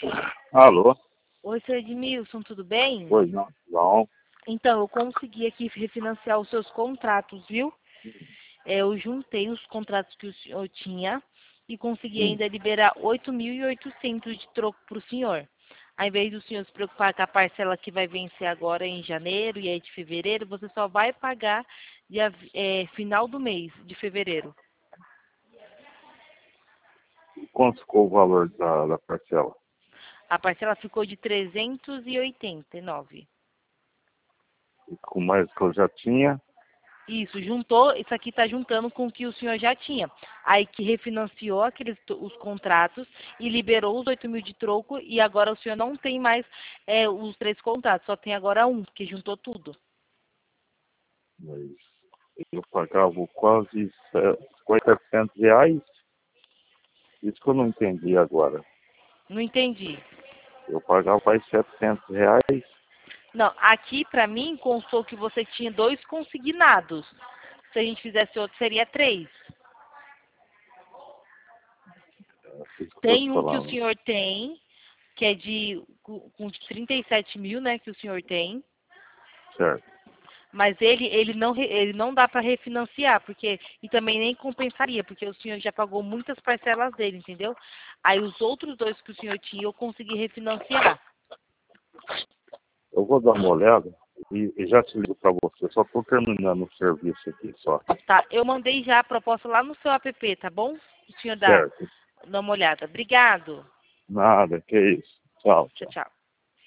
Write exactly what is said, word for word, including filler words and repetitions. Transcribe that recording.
Alô? Oi, seu Edmilson, tudo bem? Pois não, João. Então, eu consegui aqui refinanciar os seus contratos, viu? É, eu juntei os contratos que o senhor tinha e consegui Hum, ainda liberar oito mil e oitocentos de troco para o senhor. Ao invés do senhor se preocupar com a parcela que vai vencer agora em janeiro e aí de fevereiro, você só vai pagar dia, é, final do mês de fevereiro. quanto ficou o valor da, da parcela? A parcela ficou de trezentos e oitenta e nove. Com mais que eu já tinha, Isso, juntou, isso aqui está juntando com o que o senhor já tinha. Aí que refinanciou aqueles, os contratos e liberou os oito mil de troco e agora o senhor não tem mais é, os três contratos, só tem agora um, que juntou tudo. mas eu pagava quase setecentos reais. Isso que eu não entendi agora. Não entendi. Eu pagava quase setecentos reais. Não, aqui para mim constou que você tinha dois consignados. Se a gente fizesse outro, seria três. É isso que eu estou te Tem um que o falando. senhor tem, que é de com com trinta e sete mil, né, que o senhor tem. Certo. Mas ele, ele não, re- ele não dá para refinanciar, porque, e também nem compensaria, porque o senhor já pagou muitas parcelas dele, entendeu? Aí os outros dois que o senhor tinha, eu consegui refinanciar. Eu vou dar uma olhada e, e já te ligo para você. Só estou terminando o serviço aqui só. Tá, eu mandei já a proposta lá no seu app, tá bom? O senhor dá, Certo. dá uma olhada. Obrigado. Nada, que isso. Tchau, Tchau, tchau. tchau.